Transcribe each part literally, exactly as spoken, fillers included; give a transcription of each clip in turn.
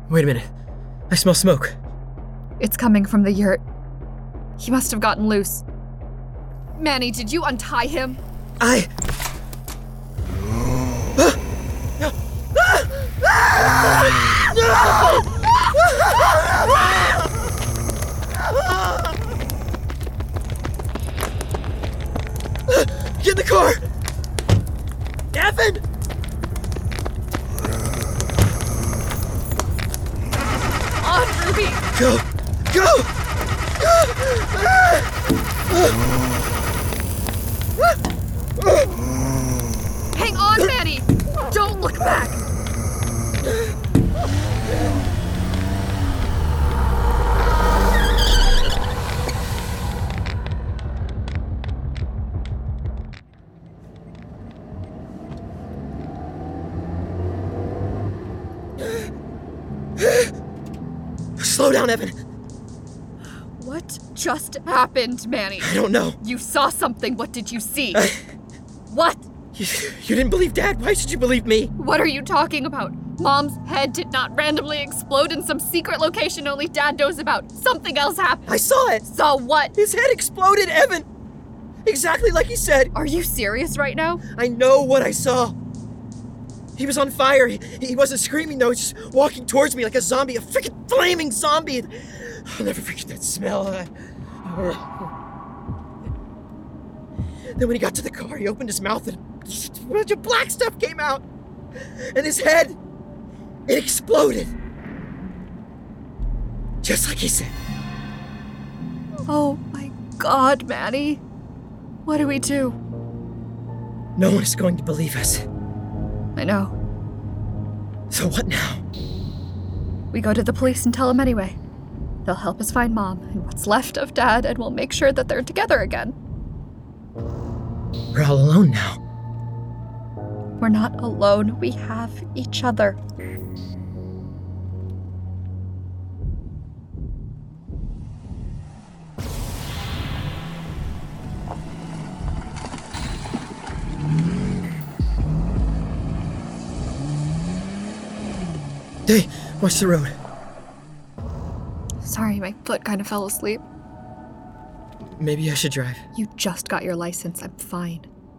Wait a minute. I smell smoke. It's coming from the yurt. He must have gotten loose. Manny, did you untie him? I... Get in the car! Evan! On, Ruby! Go! Go! Hang on, Manny! Don't look back! Slow down, Evan. What just happened, Manny? I don't know. You saw something. What did you see? I... What? You, you didn't believe Dad. Why should you believe me? What are you talking about? Mom's head did not randomly explode in some secret location only Dad knows about. Something else happened. I saw it. Saw what? His head exploded, Evan. Exactly like he said. Are you serious right now? I know what I saw. He was on fire. He, he wasn't screaming, though. He was just walking towards me like a zombie, a freaking flaming zombie. I'll never forget that smell. I... Then when he got to the car, he opened his mouth and a bunch of black stuff came out. And his head, it exploded. Just like he said. Oh my God, Manny. What do we do? No one is going to believe us. I know. So what now? We go to the police and tell them anyway. They'll help us find Mom and what's left of Dad, and we'll make sure that they're together again. We're all alone now. We're not alone. We have each other. Hey, watch the road. Sorry, my foot kind of fell asleep. Maybe I should drive. You just got your license. I'm fine.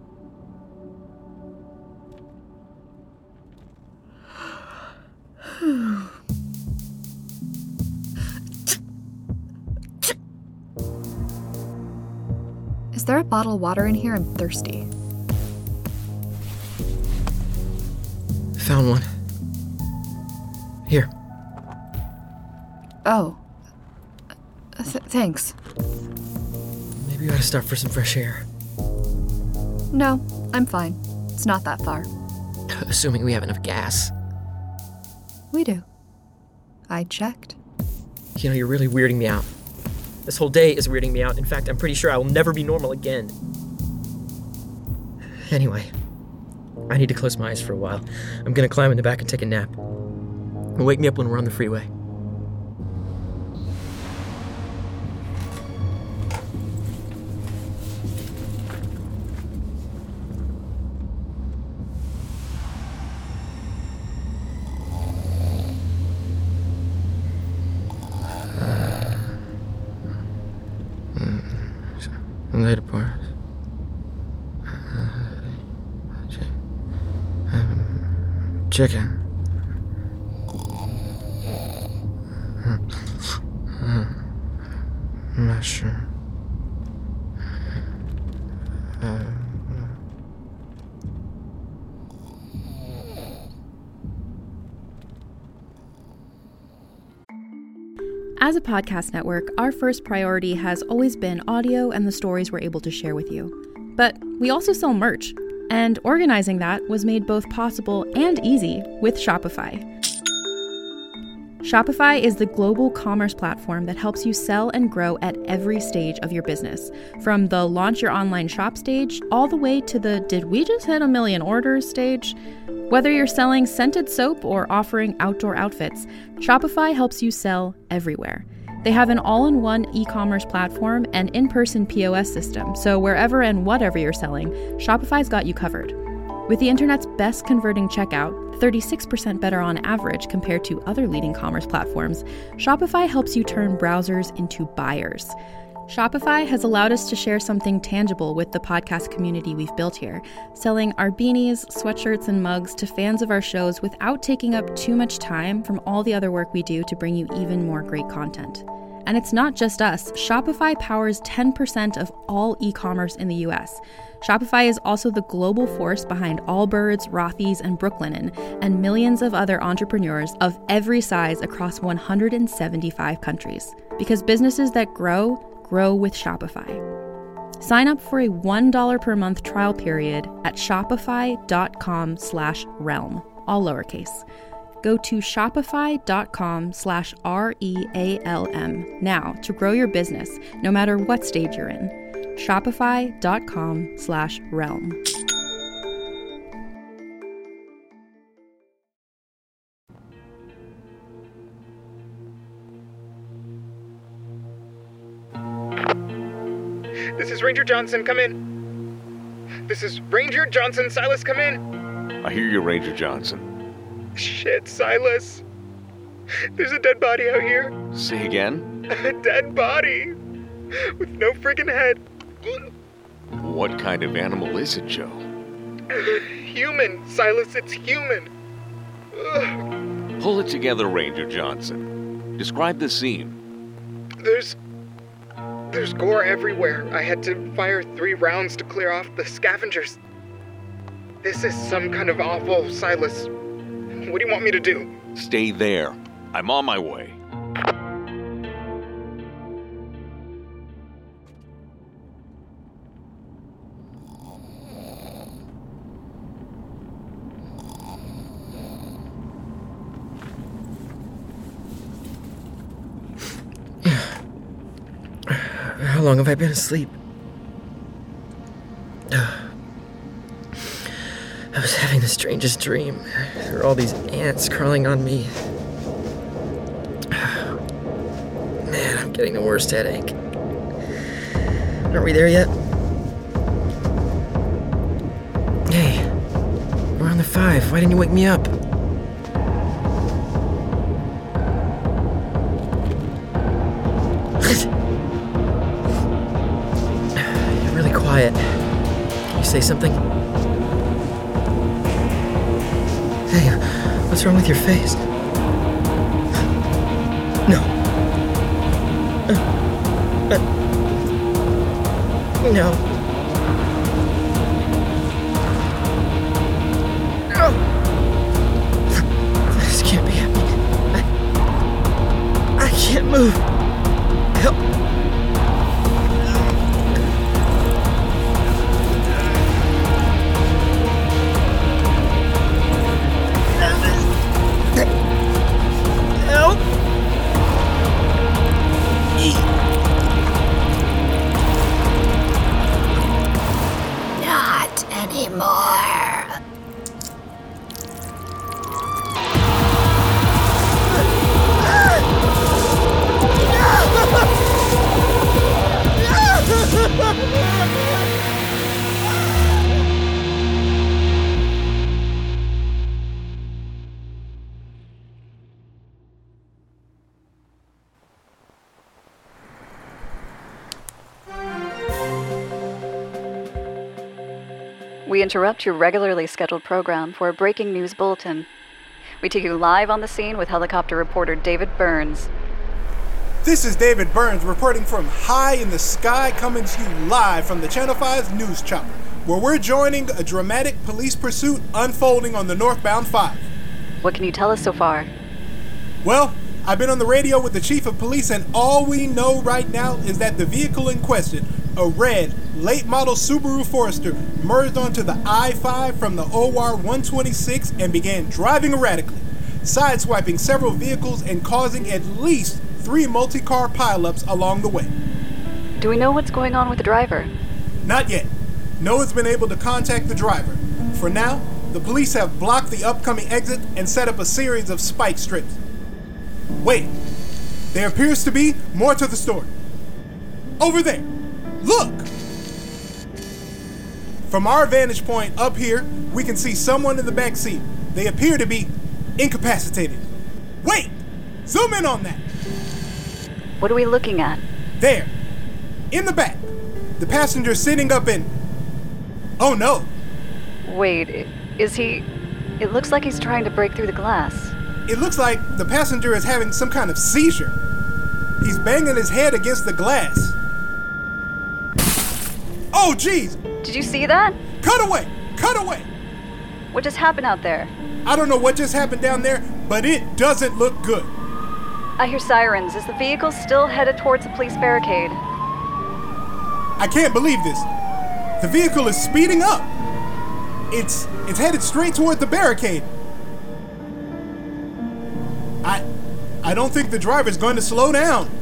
Is there a bottle of water in here? I'm thirsty. Found one. Here. Oh. Th- thanks. Maybe we ought to stop for some fresh air. No, I'm fine. It's not that far. Assuming we have enough gas. We do. I checked. You know, you're really weirding me out. This whole day is weirding me out. In fact, I'm pretty sure I will never be normal again. Anyway, I need to close my eyes for a while. I'm gonna climb in the back and take a nap. And wake me up when we're on the freeway. Later part. Chicken. I'm not sure. Uh, As a podcast network, our first priority has always been audio and the stories we're able to share with you. But we also sell merch, and organizing that was made both possible and easy with Shopify. Shopify is the global commerce platform that helps you sell and grow at every stage of your business, from the launch your online shop stage all the way to the did we just hit a million orders stage. Whether you're selling scented soap or offering outdoor outfits, Shopify helps you sell everywhere. They have an all-in-one e-commerce platform and in-person P O S system, so wherever and whatever you're selling, Shopify's got you covered. With the internet's best converting checkout, thirty-six percent better on average compared to other leading commerce platforms, Shopify helps you turn browsers into buyers. Shopify has allowed us to share something tangible with the podcast community we've built here, selling our beanies, sweatshirts, and mugs to fans of our shows without taking up too much time from all the other work we do to bring you even more great content. And it's not just us. Shopify powers ten percent of all e-commerce in the U S. Shopify is also the global force behind Allbirds, Rothy's, and Brooklinen, and millions of other entrepreneurs of every size across one hundred seventy-five countries. Because businesses that grow, grow with Shopify. Sign up for a one dollar per month trial period at shopify.com slash realm, all lowercase. Go to shopify.com slash R-E-A-L-M now to grow your business, no matter what stage you're in. Shopify.com slash realm. This is Ranger Johnson, come in. This is Ranger Johnson, Silas, come in. I hear you, Ranger Johnson. Shit, Silas. There's a dead body out here. Say again? A dead body. With no friggin' head. What kind of animal is it, Joe? Human, Silas, it's human. Ugh. Pull it together, Ranger Johnson. Describe the scene. There's... There's gore everywhere. I had to fire three rounds to clear off the scavengers. This is some kind of awful, Silas. What do you want me to do? Stay there. I'm on my way. How long have I been asleep? I was having the strangest dream. There were all these ants crawling on me. Man, I'm getting the worst headache. Aren't we there yet? Hey, we're on the five. Why didn't you wake me up? You're really quiet. Can you say something? Hey, what's wrong with your face? No. Uh, uh, no. No. This can't be happening. I, I can't move. Help. Not anymore. We interrupt your regularly scheduled program for a breaking news bulletin. We take you live on the scene with helicopter reporter David Burns. This is David Burns reporting from high in the sky, coming to you live from the Channel five's News Chopper, where we're joining a dramatic police pursuit unfolding on the northbound five. What can you tell us so far? Well, I've been on the radio with the chief of police, and all we know right now is that the vehicle in question, a red, late-model Subaru Forester, merged onto the I five from the O R one twenty-six and began driving erratically, sideswiping several vehicles and causing at least three multi-car pileups along the way. Do we know what's going on with the driver? Not yet. No one's been able to contact the driver. For now, the police have blocked the upcoming exit and set up a series of spike strips. Wait, there appears to be more to the story. Over there, look! From our vantage point up here, we can see someone in the back seat. They appear to be incapacitated. Wait! Zoom in on that! What are we looking at? There. In the back. The passenger sitting up in... Oh no! Wait, i- is he... It looks like he's trying to break through the glass. It looks like the passenger is having some kind of seizure. He's banging his head against the glass. Oh, jeez! Did you see that? Cut away! Cut away! What just happened out there? I don't know what just happened down there, but it doesn't look good. I hear sirens. Is the vehicle still headed towards the police barricade? I can't believe this. The vehicle is speeding up. It's it's headed straight toward the barricade. I I don't think the driver's going to slow down.